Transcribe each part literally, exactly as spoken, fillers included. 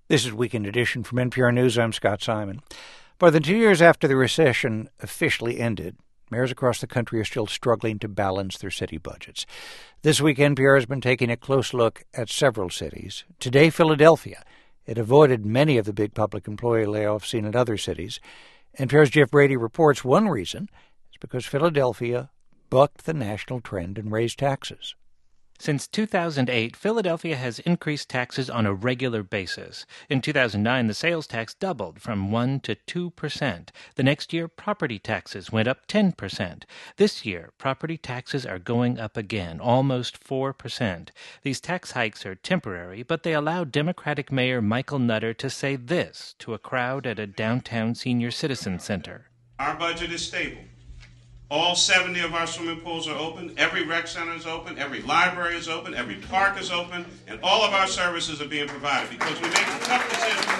This is Weekend Edition from N P R News. I'm Scott Simon. More than two years after the recession officially ended, mayors across the country are still struggling to balance their city budgets. This week, N P R has been taking a close look at several cities. Today, Philadelphia. It avoided many of the big public employee layoffs seen in other cities. N P R's Jeff Brady reports one reason is because Philadelphia bucked the national trend and raised taxes. Since two thousand eight, Philadelphia has increased taxes on a regular basis. In two thousand nine, the sales tax doubled from one to two percent. The next year, property taxes went up ten percent. This year, property taxes are going up again, almost four percent. These tax hikes are temporary, but they allow Democratic Mayor Michael Nutter to say this to a crowd at a downtown senior citizen center. Our budget is stable. All seventy of our swimming pools are open, every rec center is open, every library is open, every park is open, and all of our services are being provided because we make a tough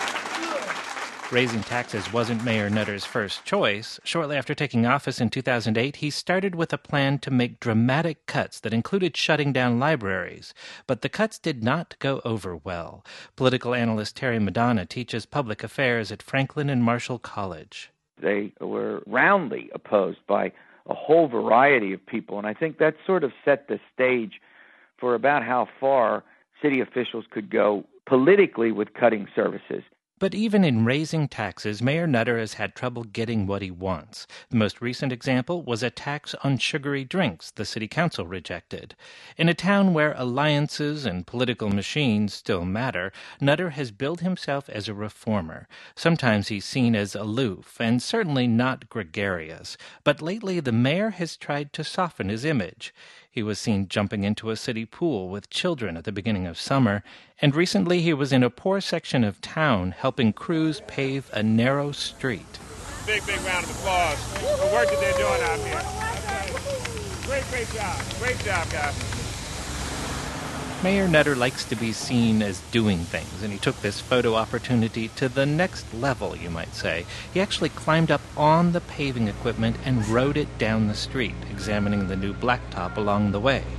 decision. Raising taxes wasn't Mayor Nutter's first choice. Shortly after taking office in two thousand eight, he started with a plan to make dramatic cuts that included shutting down libraries. But the cuts did not go over well. Political analyst Terry Madonna teaches public affairs at Franklin and Marshall College. They were roundly opposed by a whole variety of people, and I think that sort of set the stage for about how far city officials could go politically with cutting services. But even in raising taxes, Mayor Nutter has had trouble getting what he wants. The most recent example was a tax on sugary drinks the city council rejected. In a town where alliances and political machines still matter, Nutter has billed himself as a reformer. Sometimes he's seen as aloof and certainly not gregarious. But lately the mayor has tried to soften his image. He was seen jumping into a city pool with children at the beginning of summer, and recently he was in a poor section of town helping crews pave a narrow street. Big, big round of applause for the work that they're doing out here. Great, great job. Great job, guys. Mayor Nutter likes to be seen as doing things, and he took this photo opportunity to the next level, you might say. He actually climbed up on the paving equipment and rode it down the street, examining the new blacktop along the way.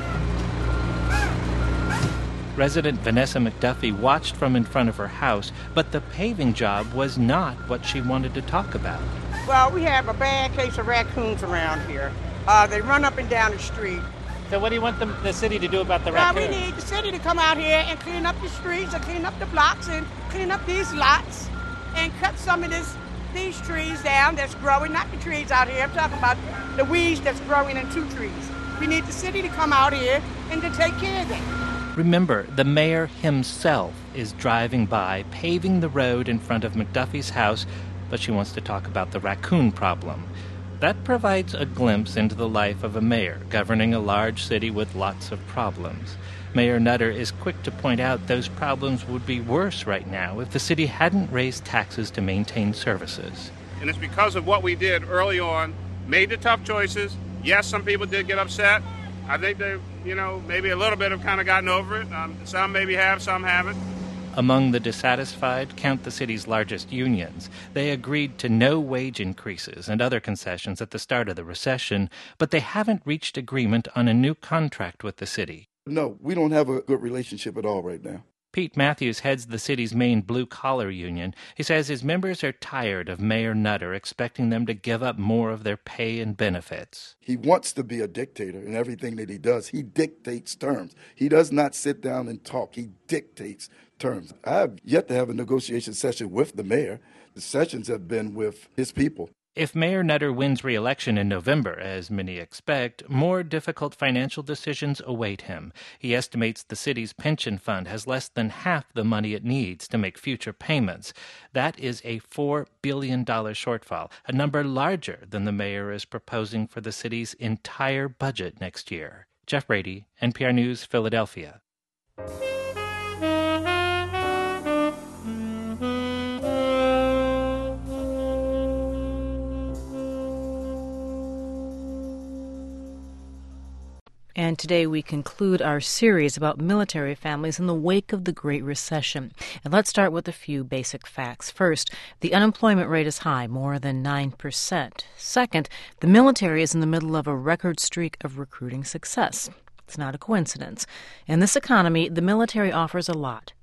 Resident Vanessa McDuffie watched from in front of her house, but the paving job was not what she wanted to talk about. Well, we have a bad case of raccoons around here. Uh, they run up and down the street. So what do you want the, the city to do about the well, raccoons? We need the city to come out here and clean up the streets and clean up the blocks and clean up these lots and cut some of this, these trees down that's growing, not the trees out here. I'm talking about the weeds that's growing in two trees. We need the city to come out here and to take care of them. Remember, the mayor himself is driving by, paving the road in front of McDuffie's house, but she wants to talk about the raccoon problem. That provides a glimpse into the life of a mayor governing a large city with lots of problems. Mayor Nutter is quick to point out those problems would be worse right now if the city hadn't raised taxes to maintain services. And it's because of what we did early on, made the tough choices. Yes, some people did get upset. I think they, you know, maybe a little bit have kind of gotten over it. Um, some maybe have, some haven't. Among the dissatisfied, count the city's largest unions. They agreed to no wage increases and other concessions at the start of the recession, but they haven't reached agreement on a new contract with the city. No, we don't have a good relationship at all right now. Pete Matthews heads the city's main blue-collar union. He says his members are tired of Mayor Nutter expecting them to give up more of their pay and benefits. He wants to be a dictator in everything that he does. He dictates terms. He does not sit down and talk. He dictates terms. I have yet to have a negotiation session with the mayor. The sessions have been with his people. If Mayor Nutter wins re-election in November, as many expect, more difficult financial decisions await him. He estimates the city's pension fund has less than half the money it needs to make future payments. That is a four billion dollars shortfall, a number larger than the mayor is proposing for the city's entire budget next year. Jeff Brady, N P R News, Philadelphia. And today we conclude our series about military families in the wake of the Great Recession. And let's start with a few basic facts. First, the unemployment rate is high, more than nine percent. Second, the military is in the middle of a record streak of recruiting success. It's not a coincidence. In this economy, the military offers a lot.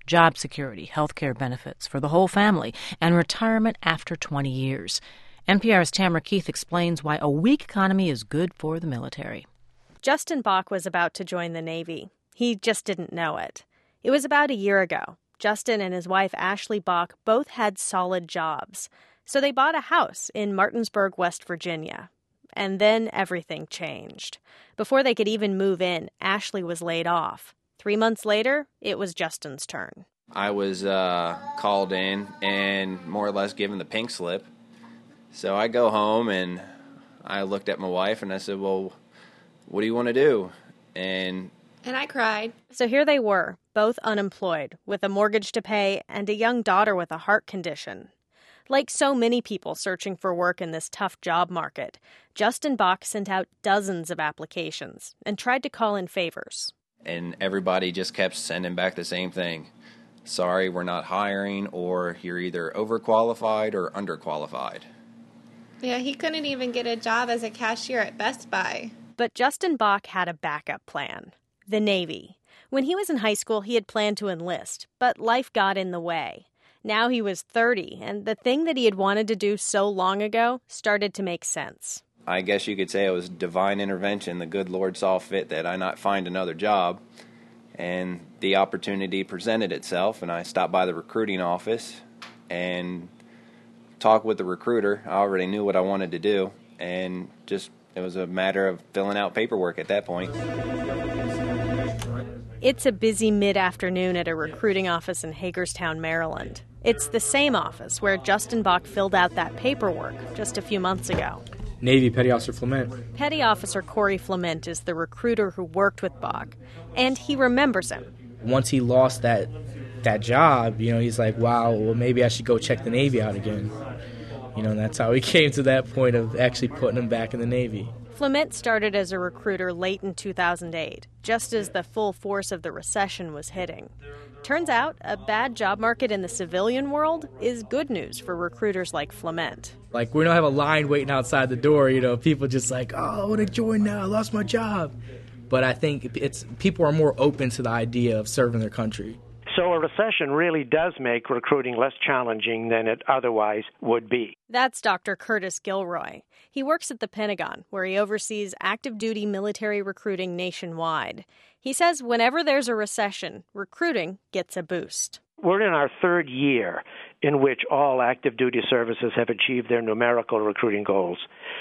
job security, health care benefits for the whole family, and retirement after twenty years. N P R's Tamara Keith explains why a weak economy is good for the military. Justin Bach was about to join the Navy. He just didn't know it. It was about a year ago. Justin and his wife, Ashley Bach, both had solid jobs. So they bought a house in Martinsburg, West Virginia. And then everything changed. Before they could even move in, Ashley was laid off. Three months later, it was Justin's turn. I was uh, called in and more or less given the pink slip. So I go home and I looked at my wife and I said, well, what do you want to do? And And I cried. So here they were, both unemployed, with a mortgage to pay and a young daughter with a heart condition. Like so many people searching for work in this tough job market, Justin Bach sent out dozens of applications and tried to call in favors. And everybody just kept sending back the same thing. Sorry, we're not hiring, or you're either overqualified or underqualified. Yeah, he couldn't even get a job as a cashier at Best Buy. But Justin Bach had a backup plan. The Navy. When he was in high school, he had planned to enlist, but life got in the way. Now he was thirty, and the thing that he had wanted to do so long ago started to make sense. I guess you could say it was divine intervention. The good Lord saw fit that I not find another job, and the opportunity presented itself, and I stopped by the recruiting office and talked with the recruiter. I already knew what I wanted to do, and just it was a matter of filling out paperwork at that point. It's a busy mid-afternoon at a recruiting office in Hagerstown, Maryland. It's the same office where Justin Bach filled out that paperwork just a few months ago. Navy Petty Officer Flement. Petty Officer Corey Flement is the recruiter who worked with Bach, and he remembers him. Once he lost that that job, you know, he's like, wow, well, maybe I should go check the Navy out again. You know, and that's how he came to that point of actually putting him back in the Navy. Flement started as a recruiter late in two thousand eight, just as the full force of the recession was hitting. Turns out, a bad job market in the civilian world is good news for recruiters like Flement. Like, we don't have a line waiting outside the door, you know, people just like, oh, I want to join now, I lost my job. But I think it's people are more open to the idea of serving their country. So a recession really does make recruiting less challenging than it otherwise would be. That's Doctor Curtis Gilroy. He works at the Pentagon, where he oversees active-duty military recruiting nationwide. He says whenever there's a recession, recruiting gets a boost. We're in our third year in which all active-duty services have achieved their numerical recruiting goals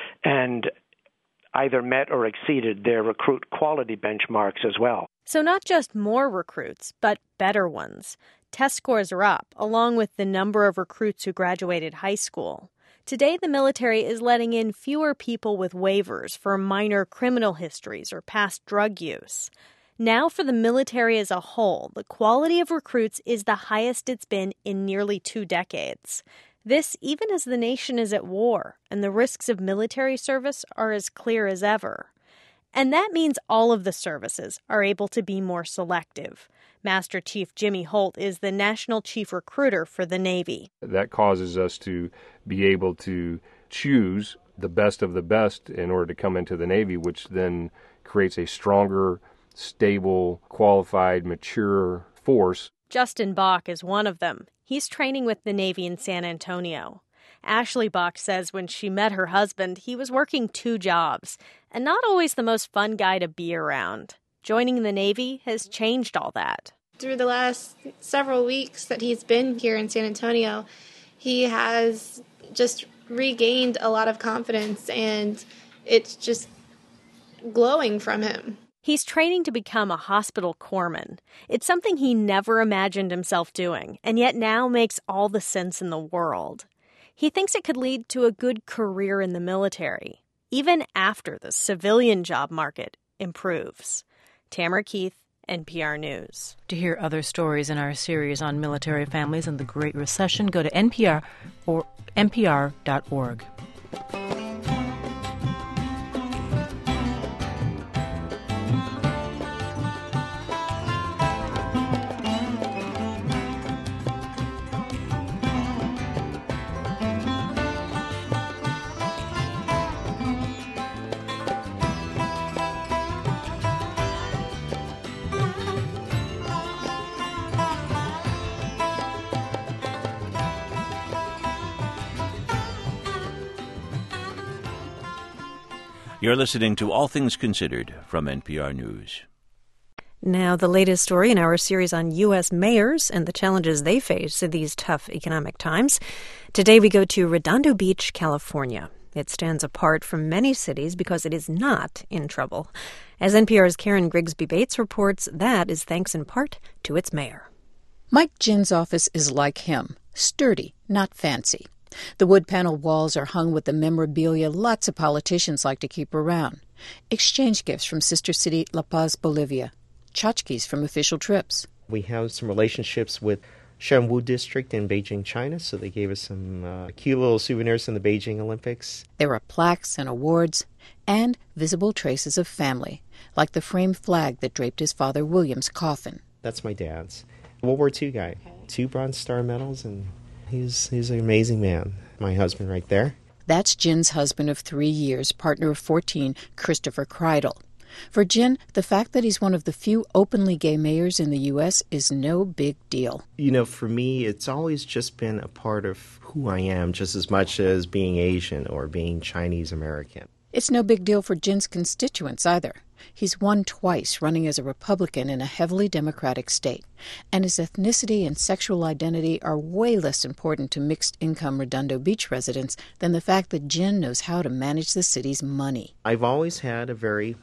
and either met or exceeded their recruit quality benchmarks as well. So not just more recruits, but better ones. Test scores are up, along with the number of recruits who graduated high school. Today, the military is letting in fewer people with waivers for minor criminal histories or past drug use. Now, for the military as a whole, the quality of recruits is the highest it's been in nearly two decades. This even as the nation is at war, and the risks of military service are as clear as ever. And that means all of the services are able to be more selective. Master Chief Jimmy Holt is the National Chief Recruiter for the Navy. That causes us to be able to choose the best of the best in order to come into the Navy, which then creates a stronger, stable, qualified, mature force. Justin Bach is one of them. He's training with the Navy in San Antonio. Ashley Bach says when she met her husband, he was working two jobs, and not always the most fun guy to be around. Joining the Navy has changed all that. Through the last several weeks that he's been here in San Antonio, he has just regained a lot of confidence, and it's just glowing from him. He's training to become a hospital corpsman. It's something he never imagined himself doing, and yet now makes all the sense in the world. He thinks it could lead to a good career in the military, even after the civilian job market improves. Tamara Keith, N P R News. To hear other stories in our series on military families and the Great Recession, go to N P R or N P R dot org. You're listening to All Things Considered from N P R News. Now, the latest story in our series on U S mayors and the challenges they face in these tough economic times. Today we go to Redondo Beach, California. It stands apart from many cities because it is not in trouble. As N P R's Karen Grigsby Bates reports, that is thanks in part to its mayor. Mike Jinn's office is like him, sturdy, not fancy. The wood panel walls are hung with the memorabilia lots of politicians like to keep around. Exchange gifts from sister city La Paz, Bolivia. Tchotchkes from official trips. We have some relationships with Shanwu District in Beijing, China, so they gave us some uh, cute little souvenirs from the Beijing Olympics. There are plaques and awards and visible traces of family, like the framed flag that draped his father William's coffin. That's my dad's. World War Two guy. Two Bronze Star medals, and he's, he's an amazing man. My husband right there. That's Jinn's husband of three years, partner of fourteen, Christopher Kreidel. For Jinn, the fact that he's one of the few openly gay mayors in the U S is no big deal. You know, for me, it's always just been a part of who I am, just as much as being Asian or being Chinese American. It's no big deal for Jinn's constituents either. He's won twice running as a Republican in a heavily Democratic state, and his ethnicity and sexual identity are way less important to mixed-income Redondo Beach residents than the fact that Jinn knows how to manage the city's money. I've always had a very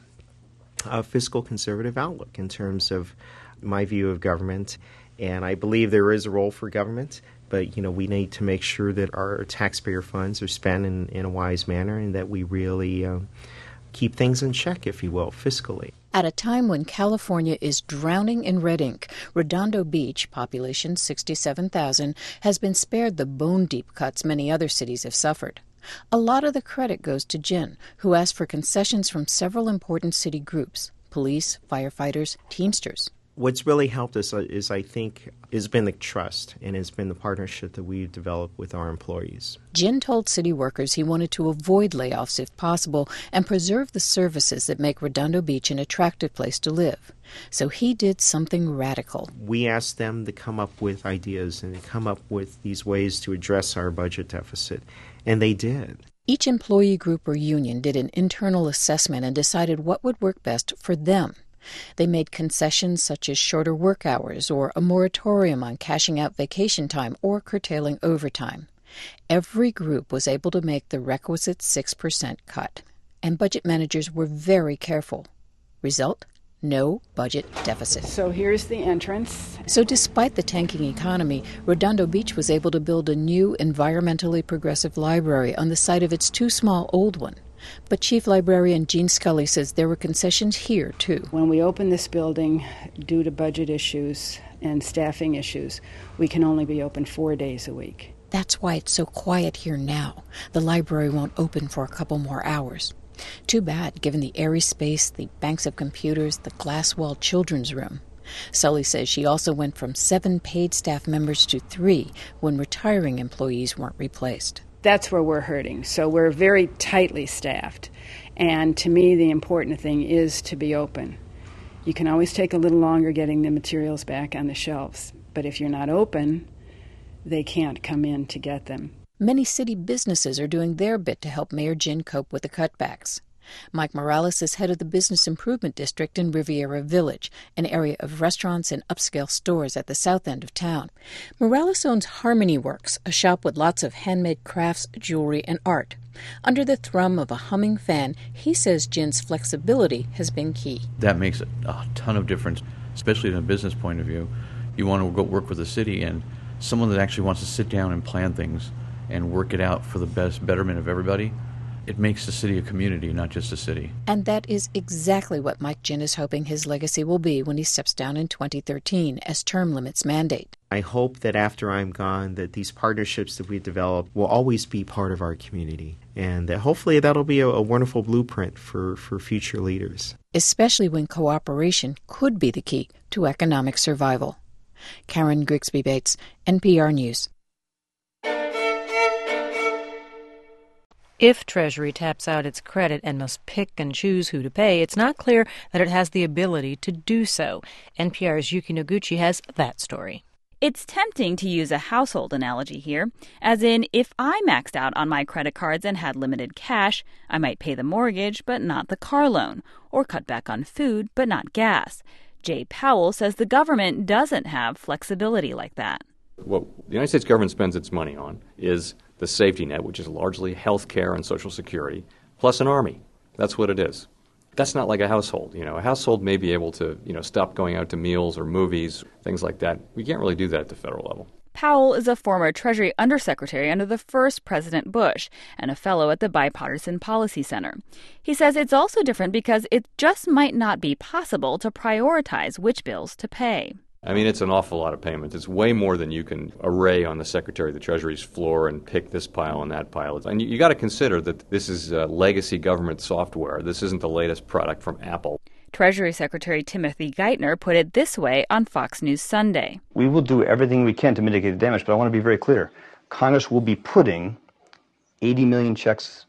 uh, fiscal conservative outlook in terms of my view of government, and I believe there is a role for government. But, you know, we need to make sure that our taxpayer funds are spent in, in a wise manner and that we really uh, keep things in check, if you will, fiscally. At a time when California is drowning in red ink, Redondo Beach, population sixty-seven thousand, has been spared the bone-deep cuts many other cities have suffered. A lot of the credit goes to Jinn, who asked for concessions from several important city groups, police, firefighters, Teamsters. What's really helped us is, I think, has been the trust and has been the partnership that we've developed with our employees. Jinn told city workers he wanted to avoid layoffs if possible and preserve the services that make Redondo Beach an attractive place to live. So he did something radical. We asked them to come up with ideas and to come up with these ways to address our budget deficit, and they did. Each employee group or union did an internal assessment and decided what would work best for them. They made concessions such as shorter work hours or a moratorium on cashing out vacation time or curtailing overtime. Every group was able to make the requisite six percent cut, and budget managers were very careful. Result? No budget deficit. So here's the entrance. So despite the tanking economy, Redondo Beach was able to build a new environmentally progressive library on the site of its too small old one. But Chief Librarian Gene Scully says there were concessions here, too. When we open this building, due to budget issues and staffing issues, we can only be open four days a week. That's why it's so quiet here now. The library won't open for a couple more hours. Too bad, given the airy space, the banks of computers, the glass-walled children's room. Sully says she also went from seven paid staff members to three when retiring employees weren't replaced. That's where we're hurting. So we're very tightly staffed. And to me, the important thing is to be open. You can always take a little longer getting the materials back on the shelves. But if you're not open, they can't come in to get them. Many city businesses are doing their bit to help Mayor Jinn cope with the cutbacks. Mike Morales is head of the Business Improvement District in Riviera Village, an area of restaurants and upscale stores at the south end of town. Morales owns Harmony Works, a shop with lots of handmade crafts, jewelry, and art. Under the thrum of a humming fan, he says Jinn's flexibility has been key. That makes a ton of difference, especially in a business point of view. You want to go work with the city and someone that actually wants to sit down and plan things and work it out for the best betterment of everybody. It makes the city a community, not just a city. And that is exactly what Mike Jinn is hoping his legacy will be when he steps down in twenty thirteen as term limits mandate. I hope that after I'm gone, that these partnerships that we've developed will always be part of our community. And that hopefully that'll be a, a wonderful blueprint for, for future leaders. Especially when cooperation could be the key to economic survival. Karen Grigsby Bates, N P R News. If Treasury taps out its credit and must pick and choose who to pay, it's not clear that it has the ability to do so. N P R's Yuki Noguchi has that story. It's tempting to use a household analogy here, as in, if I maxed out on my credit cards and had limited cash, I might pay the mortgage but not the car loan, or cut back on food but not gas. Jay Powell says the government doesn't have flexibility like that. What the United States government spends its money on is the safety net, which is largely health care and Social Security, plus an army. That's what it is. That's not like a household. You know, a household may be able to, you know, stop going out to meals or movies, things like that. We can't really do that at the federal level. Powell is a former Treasury Undersecretary under the first President Bush and a fellow at the Bipartisan Policy Center. He says it's also different because it just might not be possible to prioritize which bills to pay. I mean, it's an awful lot of payments. It's way more than you can array on the Secretary of the Treasury's floor and pick this pile and that pile. And you, you got to consider that this is uh, legacy government software. This isn't the latest product from Apple. Treasury Secretary Timothy Geithner put it this way on Fox News Sunday. We will do everything we can to mitigate the damage, but I want to be very clear. Congress will be putting eighty million checks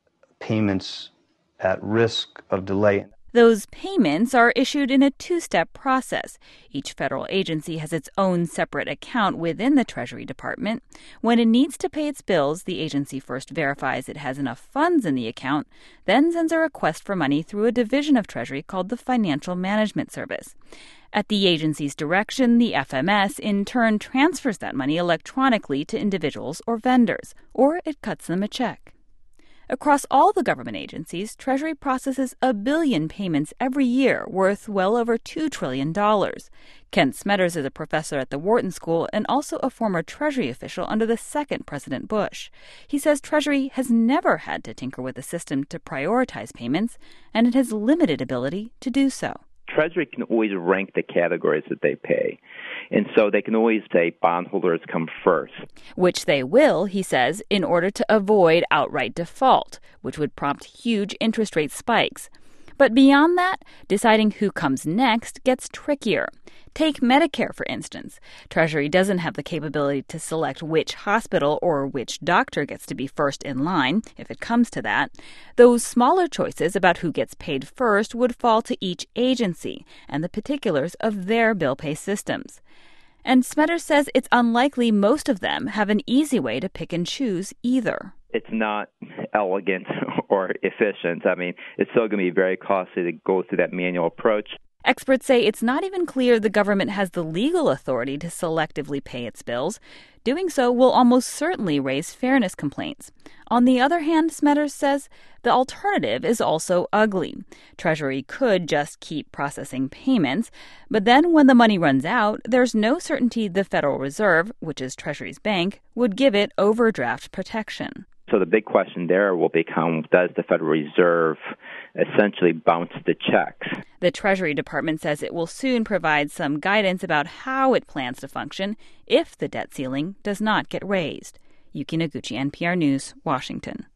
payments at risk of delay. Those payments are issued in a two-step process. Each federal agency has its own separate account within the Treasury Department. When it needs to pay its bills, the agency first verifies it has enough funds in the account, then sends a request for money through a division of Treasury called the Financial Management Service. At the agency's direction, the F M S in turn transfers that money electronically to individuals or vendors, or it cuts them a check. Across all the government agencies, Treasury processes a billion payments every year worth well over two trillion dollars. Kent Smetters is a professor at the Wharton School and also a former Treasury official under the second President Bush. He says Treasury has never had to tinker with the system to prioritize payments, and it has limited ability to do so. Treasury can always rank the categories that they pay. And so they can always say bondholders come first. Which they will, he says, in order to avoid outright default, which would prompt huge interest rate spikes. But beyond that, deciding who comes next gets trickier. Take Medicare, for instance. Treasury doesn't have the capability to select which hospital or which doctor gets to be first in line, if it comes to that. Those smaller choices about who gets paid first would fall to each agency and the particulars of their bill pay systems. And Smetters says it's unlikely most of them have an easy way to pick and choose either. It's not elegant or efficient. I mean, it's still going to be very costly to go through that manual approach. Experts say it's not even clear the government has the legal authority to selectively pay its bills. Doing so will almost certainly raise fairness complaints. On the other hand, Smetters says the alternative is also ugly. Treasury could just keep processing payments, but then when the money runs out, there's no certainty the Federal Reserve, which is Treasury's bank, would give it overdraft protection. So the big question there will become, does the Federal Reserve essentially bounce the checks? The Treasury Department says it will soon provide some guidance about how it plans to function if the debt ceiling does not get raised. Yuki Noguchi, N P R News, Washington.